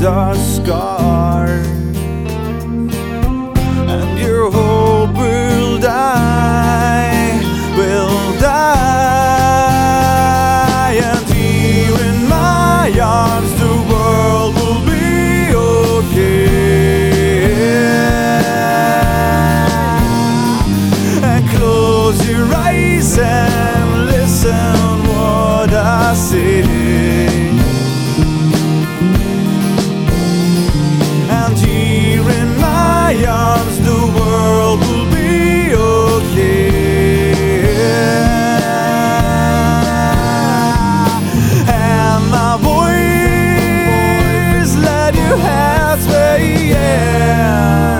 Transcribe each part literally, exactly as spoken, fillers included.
are scarred, and your hope will die, will die. And here in my arms the world will be okay. And close your eyes and listen what I say. And here in my arms the world will be okay. And my voice let your heart sway, yeah.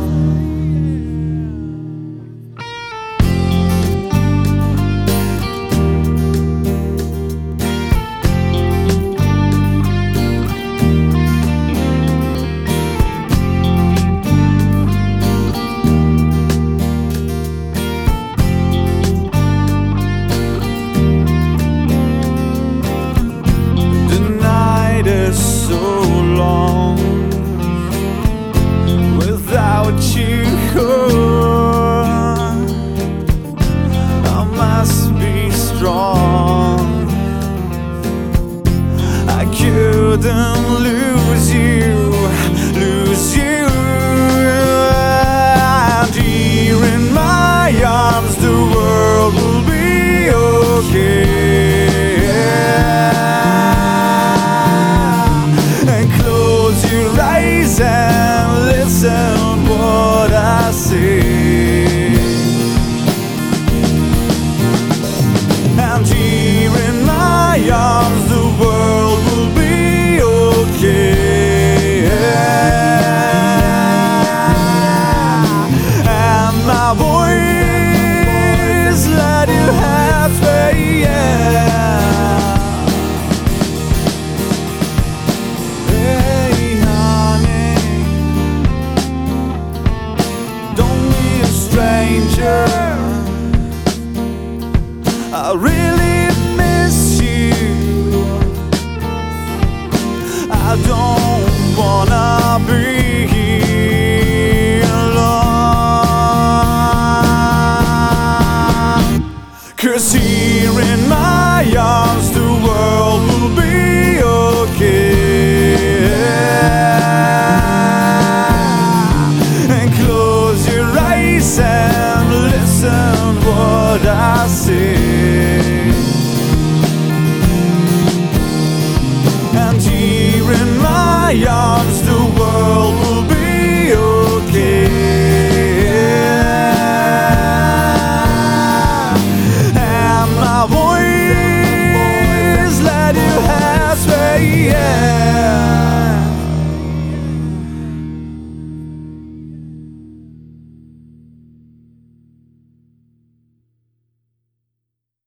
So long without you, I must be strong. I couldn't lose you.